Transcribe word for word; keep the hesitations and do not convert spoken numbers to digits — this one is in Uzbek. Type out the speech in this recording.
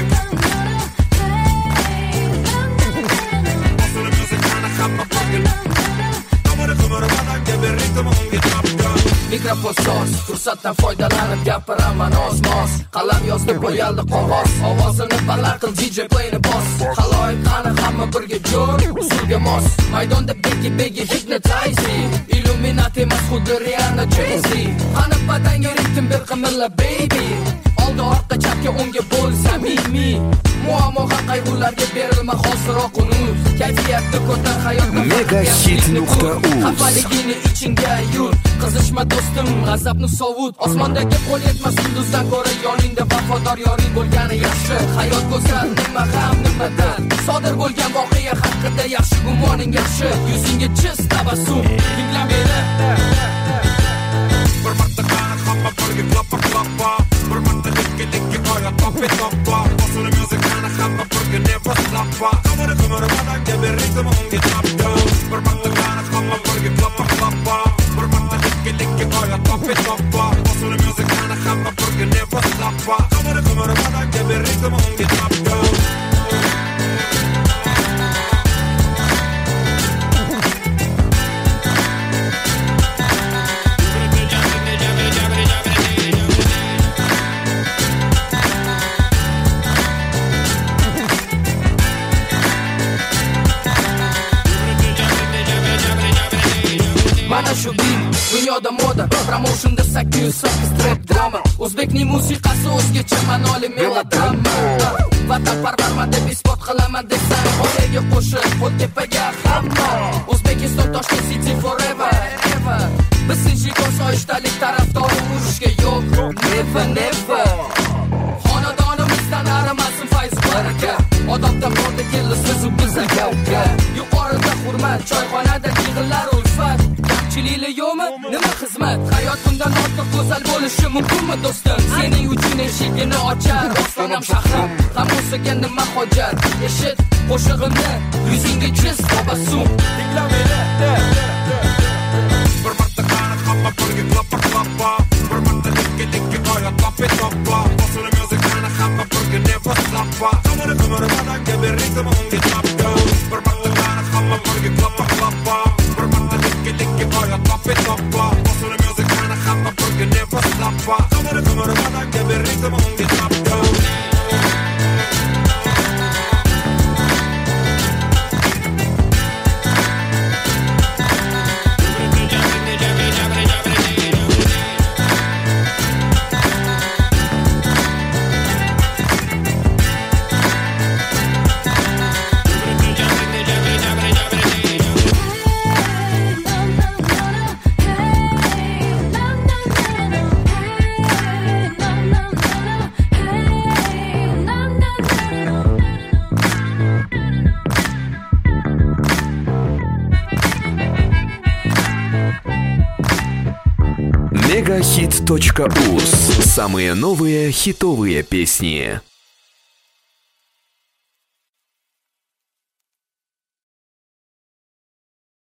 Mikrofon soz, fursatdan foydalanib gapiraman oz-moz. Qalam yozdi qo'yaldi qog'oz, ovozini baland qil D J playni bos. Xaloyiq qani hamma birga jo'r, usulga mos. Maydonda begi begi hypnotizing, Illuminati emas xuddi Rihanna Jay-Z. Qani badanga ritm ber qimilla baby. Oldi orqa chapga unga bo'l samimiy. Muammo qayg'ularga berilma hoziroq unut. Kayfiyatni ko'tar hayotda megahit nuqta uz. Xafaligini ichingga yut. Qizishma do'stim, g'azabni sovut. Osmondagi qo'l yetmas yulduzdan ko'ra yoningda vafodor yoring bo'lgani yaxshi. Hayot go'zal, nima ham nimadan sodir bo'lgan voqea haqida yaxshi gumoning yaxshi. Yuzingga chiz tabassum, tingla meni. Bir marta qara hamma birga klappa klappa. Bir marta likki-likki qo'ya toppa toppa. Bosilib muzikani hamma birga never stoppa. Qamara qamara badanga ber ritm unga tappa. Bir marta qara hamma birga klappa klappa. Bir marta likki-likki qo'ya toppa toppa. Bosilib muzikani hamma birga never stoppa. Qamara qamara badanga ber ritm unga tappa. Mana shu beat, dunyoda moda, promotionda sakkiz yuz sakkiz trap drama. O'zbekning musiqasi o'zgacha manoli melodrama. Vatanparvarman deb isbot qilaman desam, qo'liga qo'shib, qo'l tepaga hamma. O'zbekiston Toshkent City forever, ever. Biz sinchlik osoyishtalik tarafdori urushga yo'q, never, never. Xonadonimizdan arimasin fayz baraka. Odobda borda keldi so'zu bizga gavga. Yuqorida hurmat, choyxonada yig'inlar ulfat. Kamchilikli yo'qmi? Nima xizmat? Hayot bundan ortiq go'zal bo'lishi mumkinmi do'stim? Sening uchun eshigini ochar ostonam shahrim. Qamoqsiga nima hojat? Eshit qo'shig'imni, yuzingga chiz tabassum. Tingla meni. Bir marta qara hamma birga klappa klappa. Bir marta likki-likki qo'ya toppa toppa. Bosilib muzikani hamma birga never stoppa. Qamara qamara badanga ber ritm unga tappa. Bir marta qara hamma birga klappa klappa. Bir marta likki-likki qo'ya toppa toppa. Bosilib muzikani hamma birga never stoppa. Qamara qamara badanga ber ritm unga tappa. мегахит точка уз. Самые новые хитовые песни.